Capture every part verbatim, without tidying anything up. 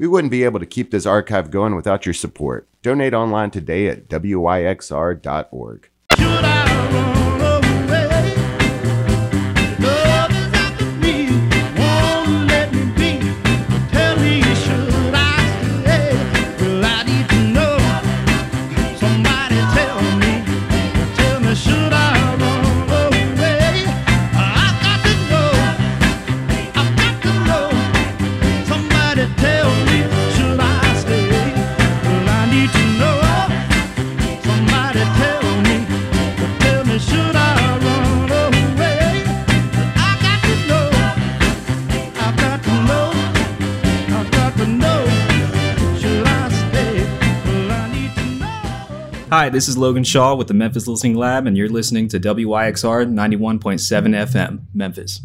We wouldn't be able to keep this archive going without your support. Donate online today at W Y X R dot org. Should I run away? Love is after me, won't let me be. Tell me, should I stay? Well, I need to know. Somebody tell me. Tell me, should I run away? I've got to know. I've got to know. Somebody tell me, should I stay? Well, I need to know. Somebody tell me. Tell me, should I run away? I got to know. I've got to know. I've got to know. Should I stay? Well, I need to know. Hi, this is Logan Shaw with the Memphis Listening Lab, and you're listening to W Y X R ninety-one point seven F M, Memphis.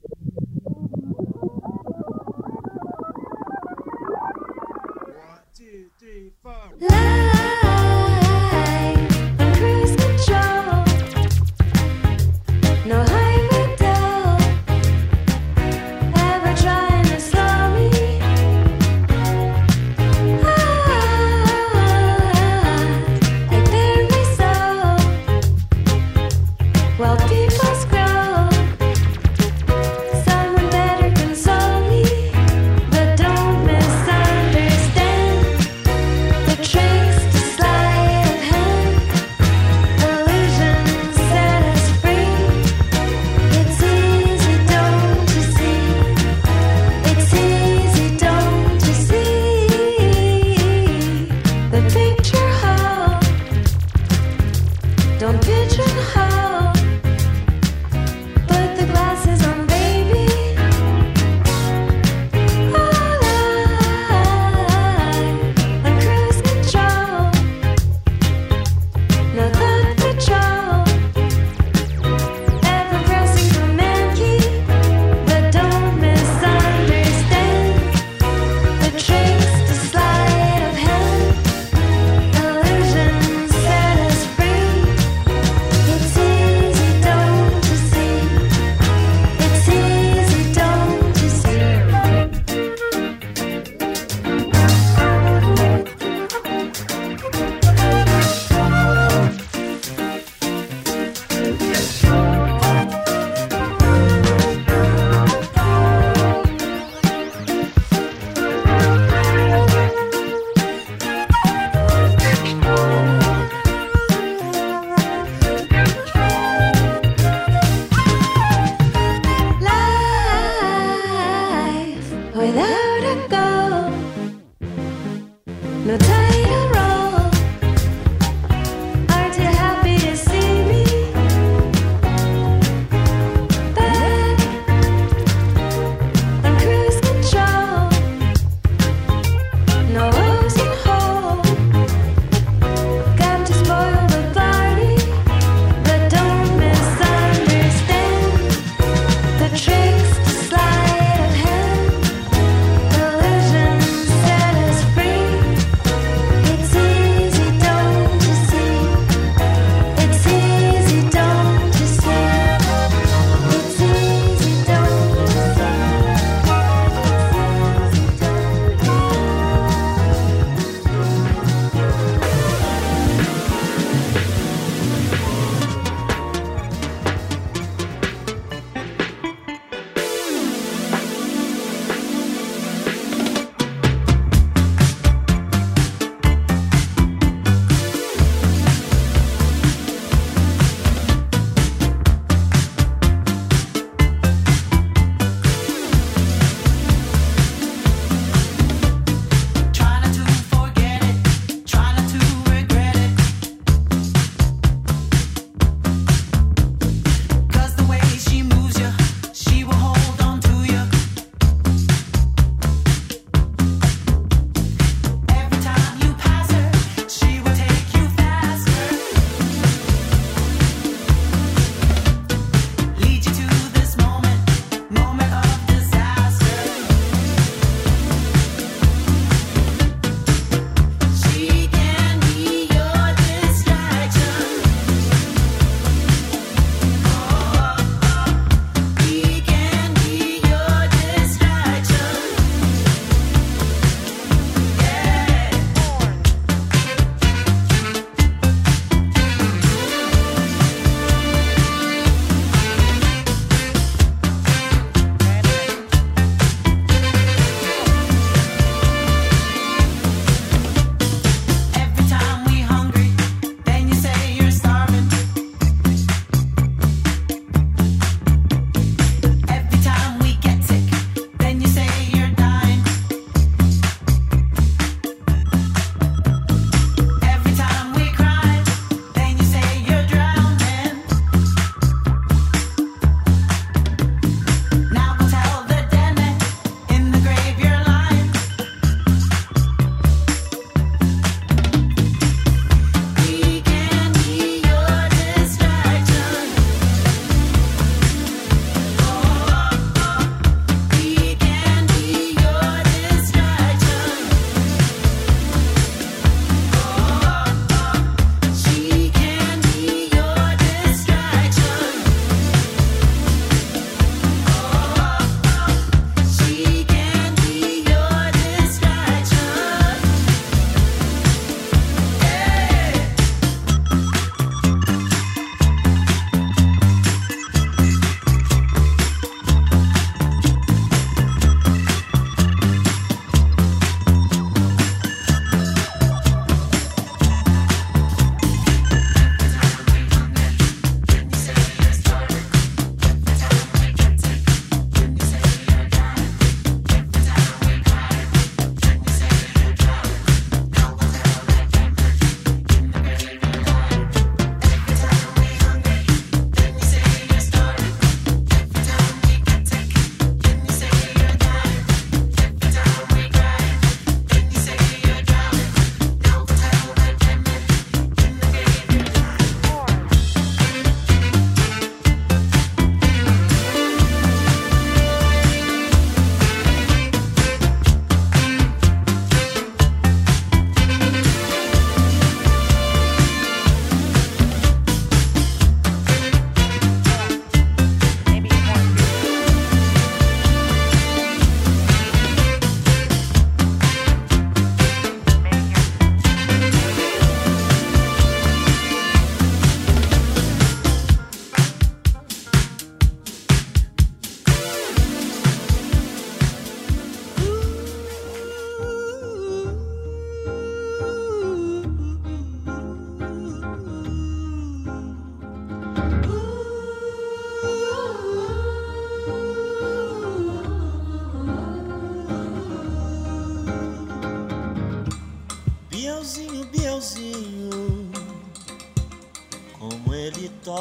Two, three, four. Life on cruise control, no highway dull, ever trying to slow me. I bare my soul while people scroll. Someone better console me, but don't misunderstand. The tricks to sleight of hand, illusions set us free. It's easy, don't you see? It's easy, don't you see? The picture hole, don't pigeonhole. Put the glasses on, baby. All I on cruise control, no thought patrol, ever pressing command key, but don't misunderstand. The tricks to sleight of hand, illusions set us free. It's easy, don't you see? It's easy, don't you see? Life without a goal, no title role. Aren't you happy to see me back on cruise control? No woes and hope. Got to spoil the party, but don't misunderstand. The tricks to sleight of hand, illusions set us free. It's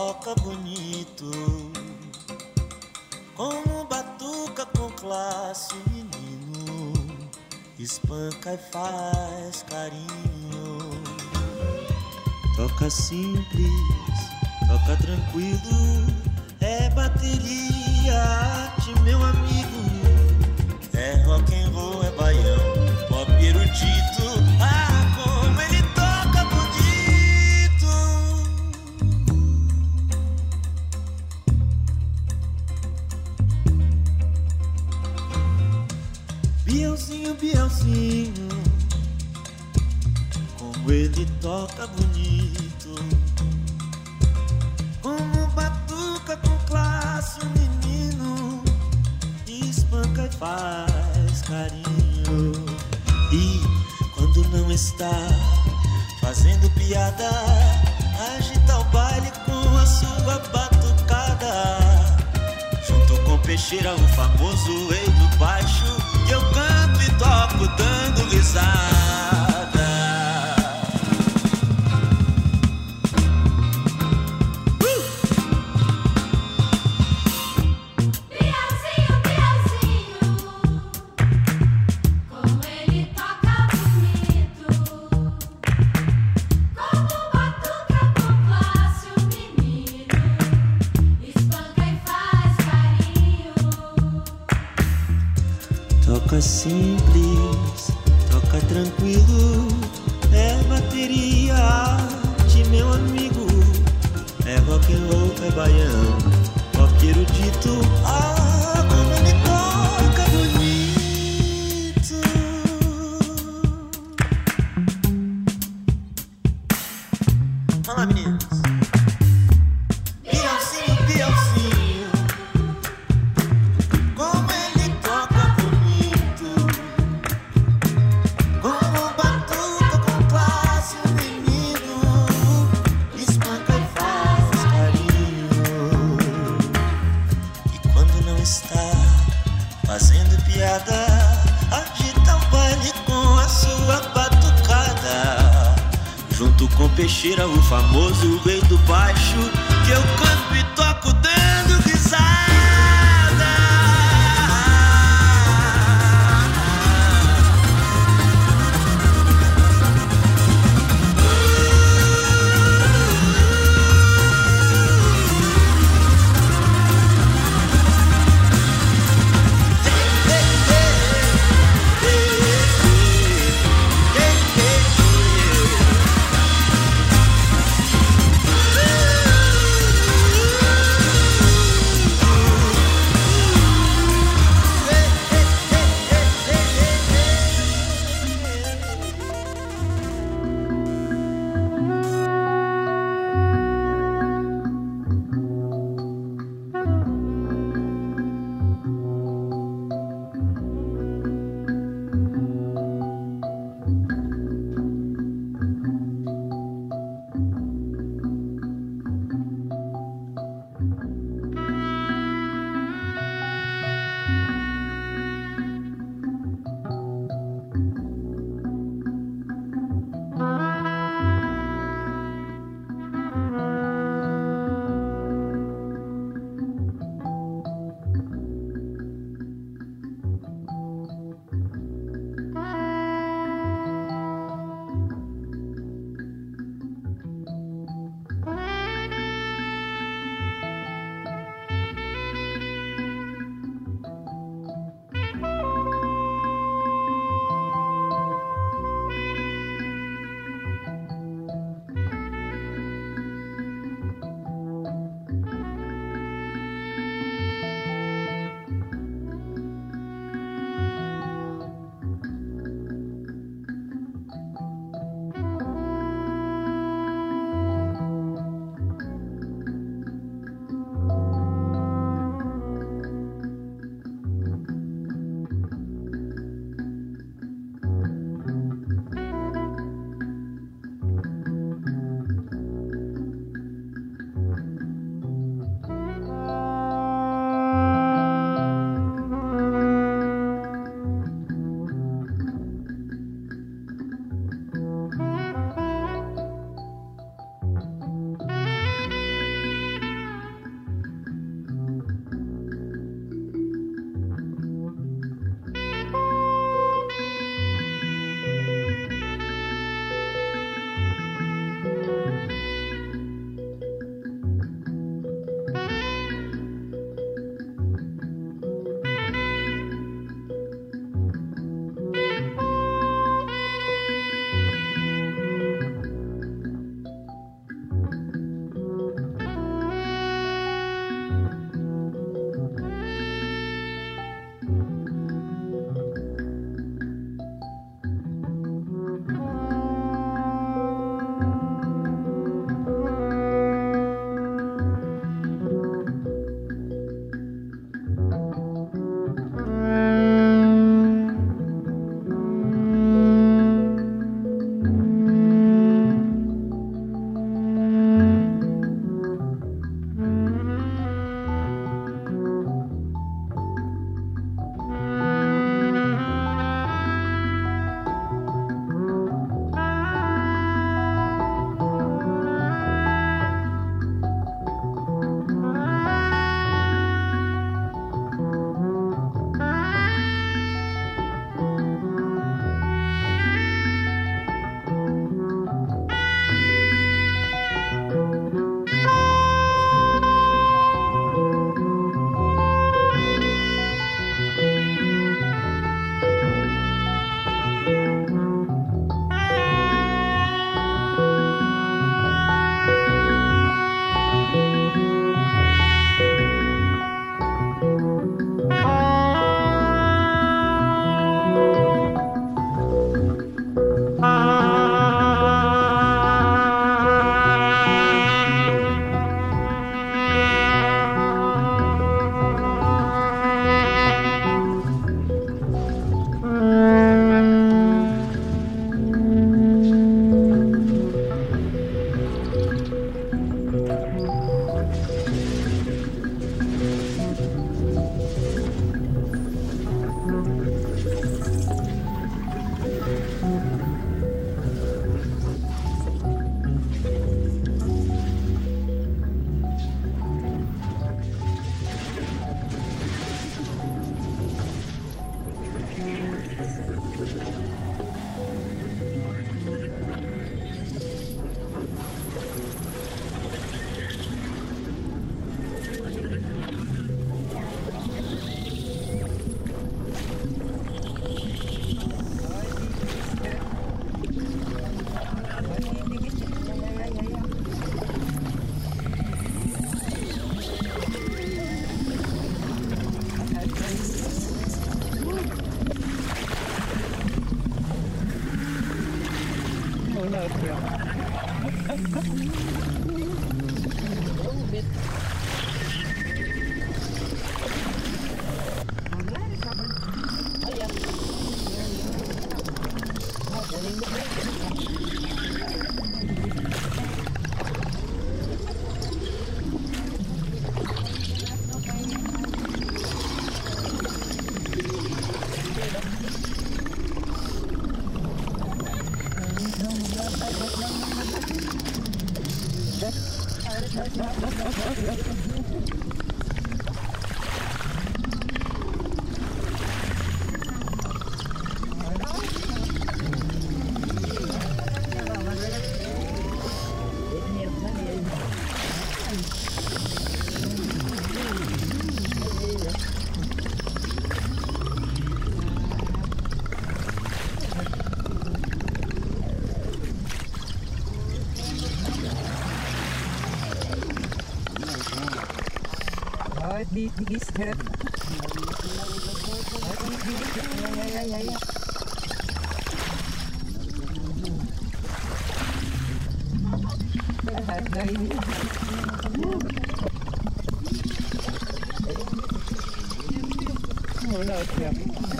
toca bonito, como batuca com classe, o menino espanca e faz carinho. Toca simples, toca tranquilo, é bateria, arte, meu amigo. É rock and roll, é baião, pop erudito. Ah, como ele toca bonito. Bielzinho, Bielzinho, como ele toca bonito, como batuca com classe, o menino espanca e faz carinho. E quando não está fazendo piada, agita o baile com a sua batucada. Junto com Peixeira, o famoso rei do baixo, que eu canto e toco dando risada. Toca simples, toca tranquilo, é bateria, arte, meu amigo. É rock and roll, é baião, pop erudito. Ah, como ele toca bonito. Fala, meninos. Bielzinho, Bielzinho, como ele toca bonito, como batuca com classe, o menino espanca e faz carinho. E quando não está fazendo piada, agita o baile com a sua batucada. Junto com Peixeira, o famoso rei do baixo, que eu canto e toco dando risada. di di step. Ya ya ya ya. Harga ini. Oh, no, siap.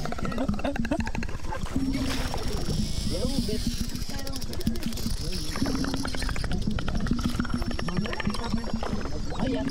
Ya udah. Oh ya.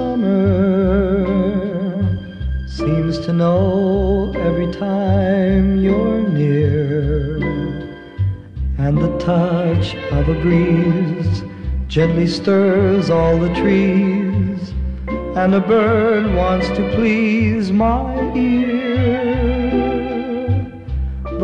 summer seems to know every time you're near, and the touch of a breeze gently stirs all the trees, and a bird wants to please my ear. The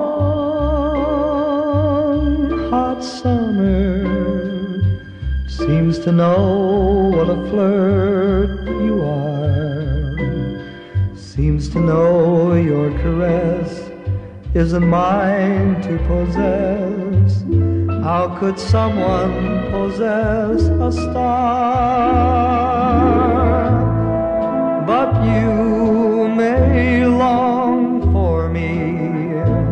long hot summer seems to know what a flirt you are, seems to know your caress isn't mine to possess. How could someone possess a star? But you may long for me,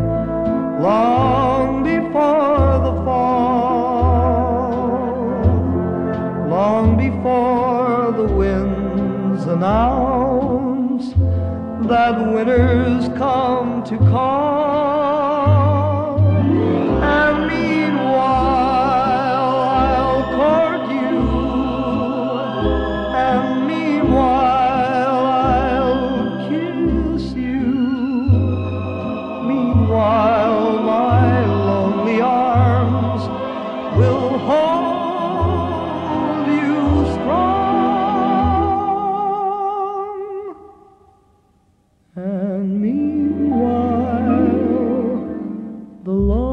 long before the fall, long before the winds announce that winter's come to call. And meanwhile I'll court you, and meanwhile I'll kiss you. Meanwhile my lonely arms will hold you strong. And meanwhile, the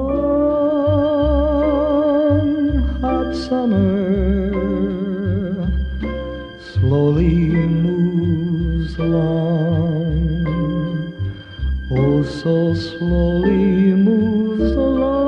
long hot summer slowly moves along. Oh, so slowly moves along.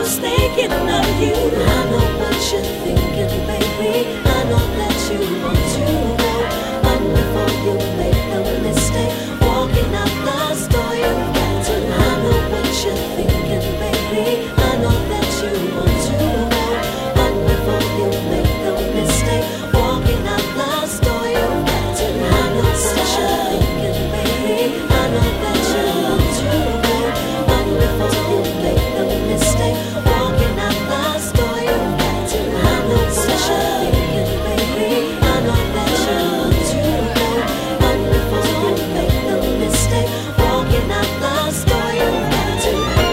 who's thinking of you. I know what you're thinking, baby. I know that you want to go, but before you make a mistake, walking out the door, you've got to. I know what you're thinking, baby. I know that you want to go, but before you make a mistake, walking out the door, you've got to. I know what you're thinking, baby. I know that you want to go, but before you make a mistake, walking out the door, you've got to. I know what you're thinking, baby. I know that you want to go, but before you make a mistake, walking out the door, you've got to.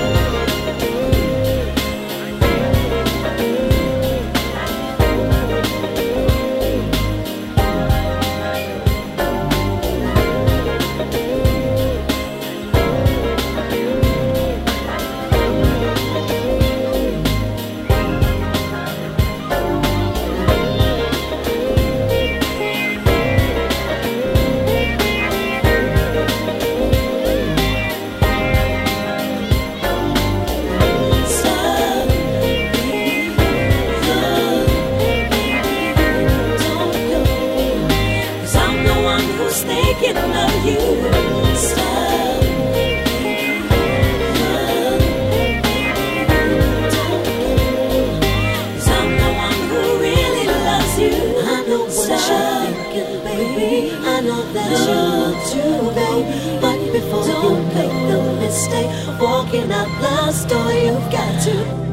Stop, baby, don't go, 'cause I'm the one who's thinking of you. Stop, baby, don't go, 'cause I'm the one who really loves you. I know what you're thinking, baby. I know that you want to go, but before you make the mistake, walking out the door, you've got to.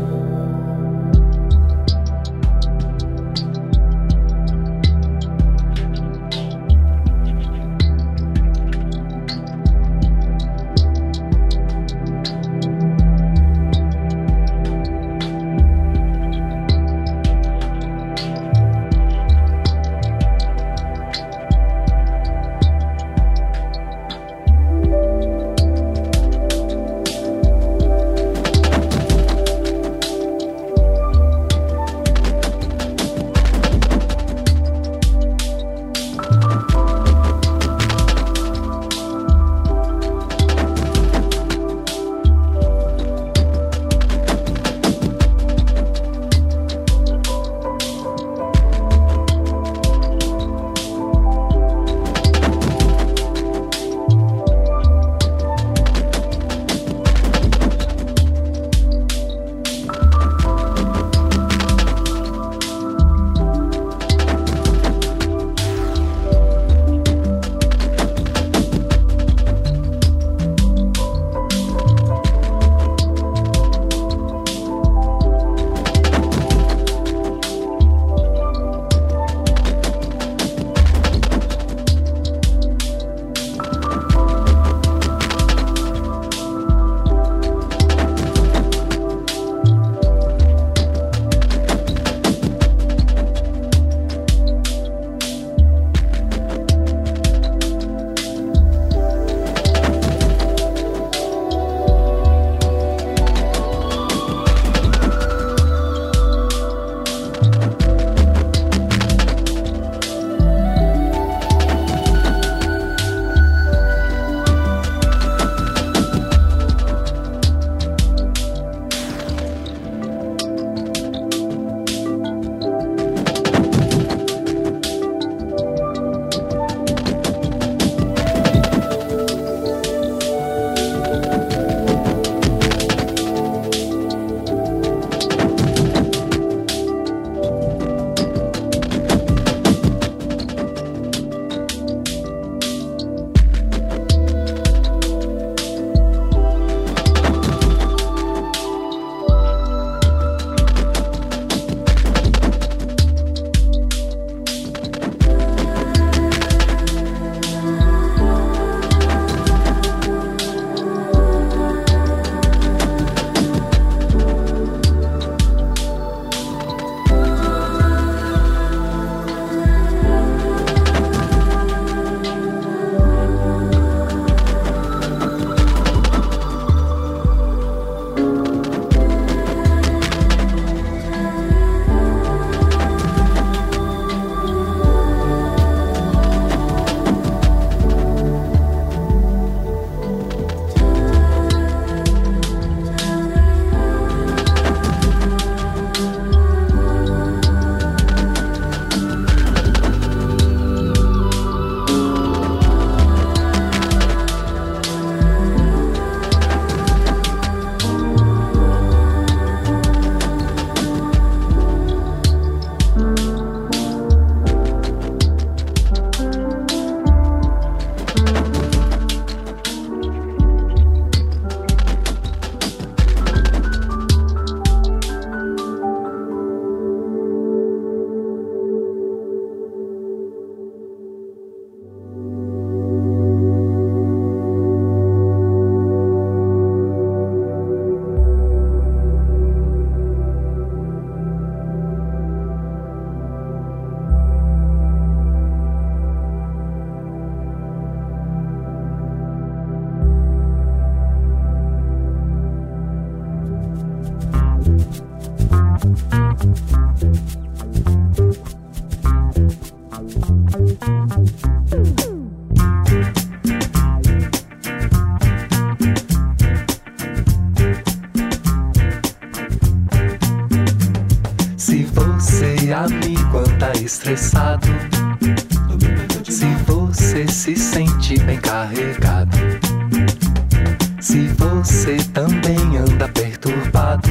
amigo anda estressado, se você se sente bem carregado, se você também anda perturbado,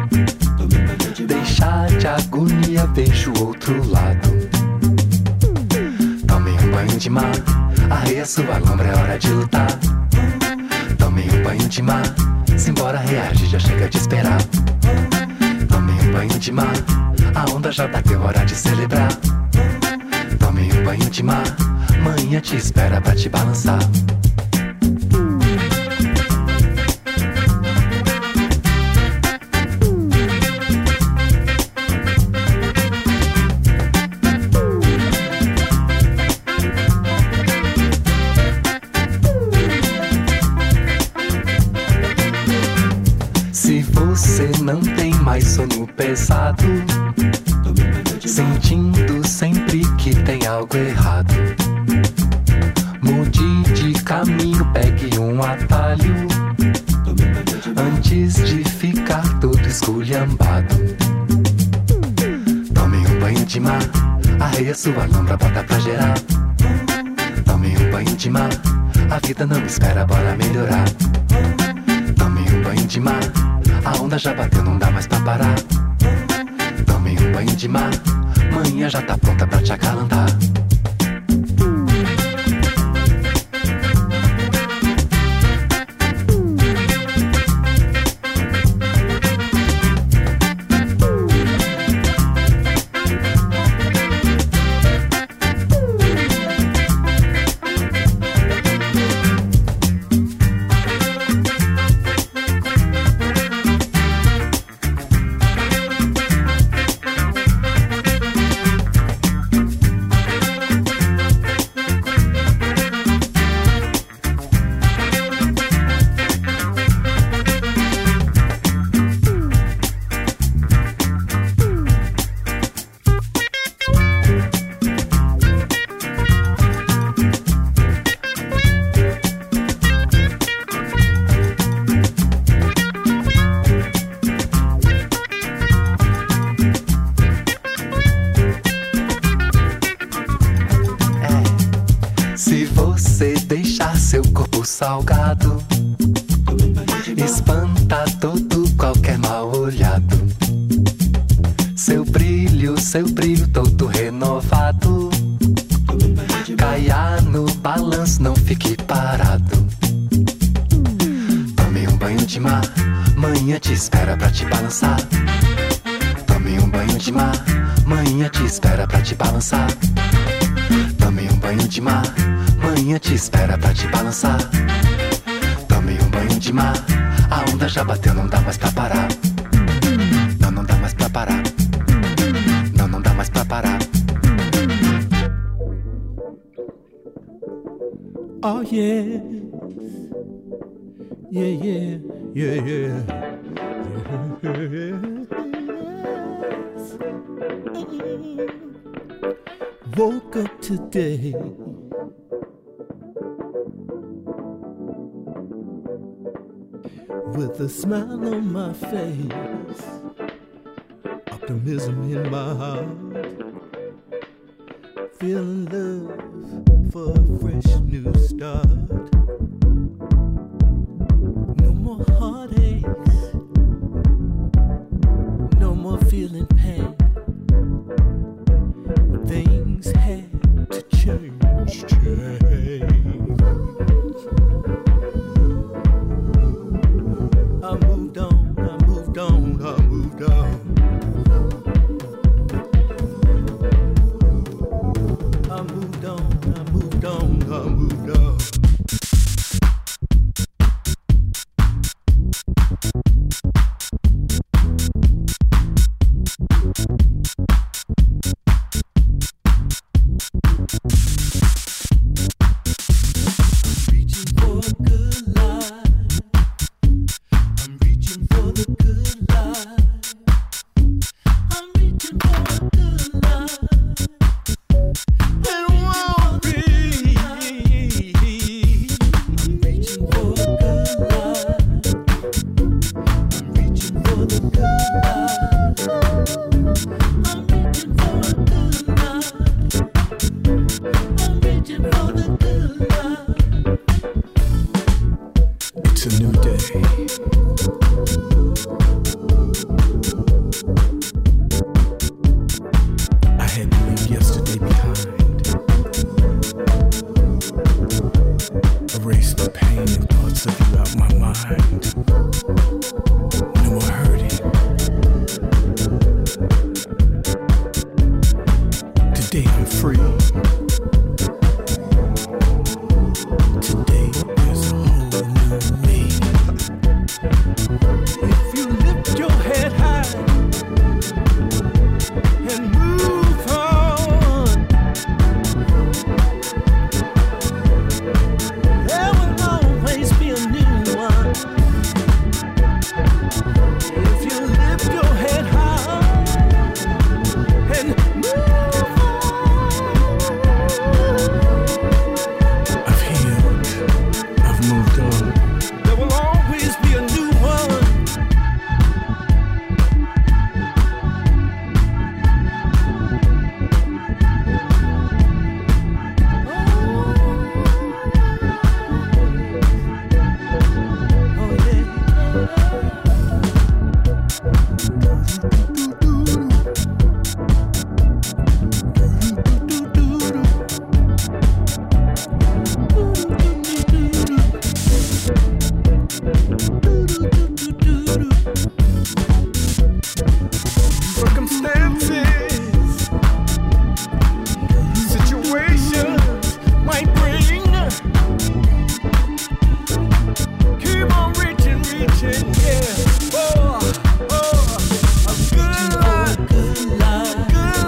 deixa de agonia, veja o outro lado. Tome um banho de mar, arreia sua lombra, é hora de lutar. Tome um banho de mar, simbora, reage, já chega de esperar. Tome um banho de mar, a onda já bateu, hora de celebrar. Tome um banho de mar, manhã te espera pra te balançar. Se você não tem mais sono pesado, sentindo sempre que tem algo errado, mude de caminho, pegue um atalho, antes de ficar todo esculhambado. Tome um banho de mar, arreia sua lombra, bota pra gerar. Tome um banho de mar, a vida não espera, bora melhorar. Tome um banho de mar, a onda já bateu, não dá mais pra parar. Tome um banho de mar, manhã já tá pronta pra te acalantar. Salgado, espanta todo qualquer mal olhado. Seu brilho, seu brilho todo renovado, caia no balanço, não fique parado. Tome um banho de mar, manhã te espera pra te balançar. Tome um banho de mar, manhã te espera pra te balançar. Tome um banho de mar, manhã te espera pra te balançar. Tome um banho de mar, a onda já bateu, não dá mais pra parar. Não, não dá mais pra parar. Não, não dá mais pra parar. Oh yeah, yeah, yeah, yeah, yeah. Woke up today, with a smile on my face, optimism in my heart, feeling love for a fresh new start. No more heartaches, no more feeling pain. Things had to change, change. I moved on, I moved on, I moved on. I moved on, I moved on, I moved on. Circumstances, situations might bring. Keep on reaching, reaching, yeah. Oh, oh, a good life, good life,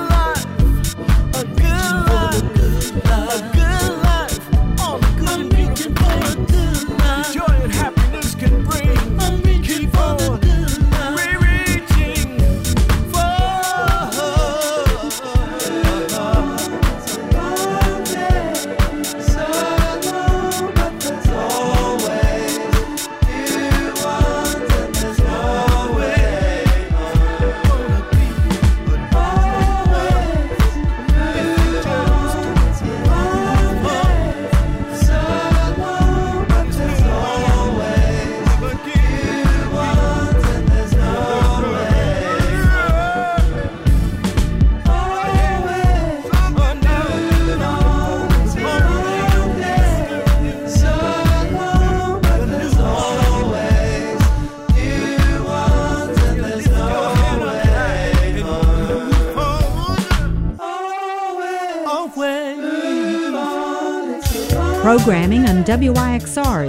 a good life, a good life, all the good and beautiful, a good life. Joy and happiness can bring. Keep on re-reaching for. So long, but there's always you want, and there's no way gonna be, but always you want, so long, but there's always you want, and there's no way. Always, oh no, no, so long, but there's always you want, and there's no way always, always. Programming on W I X R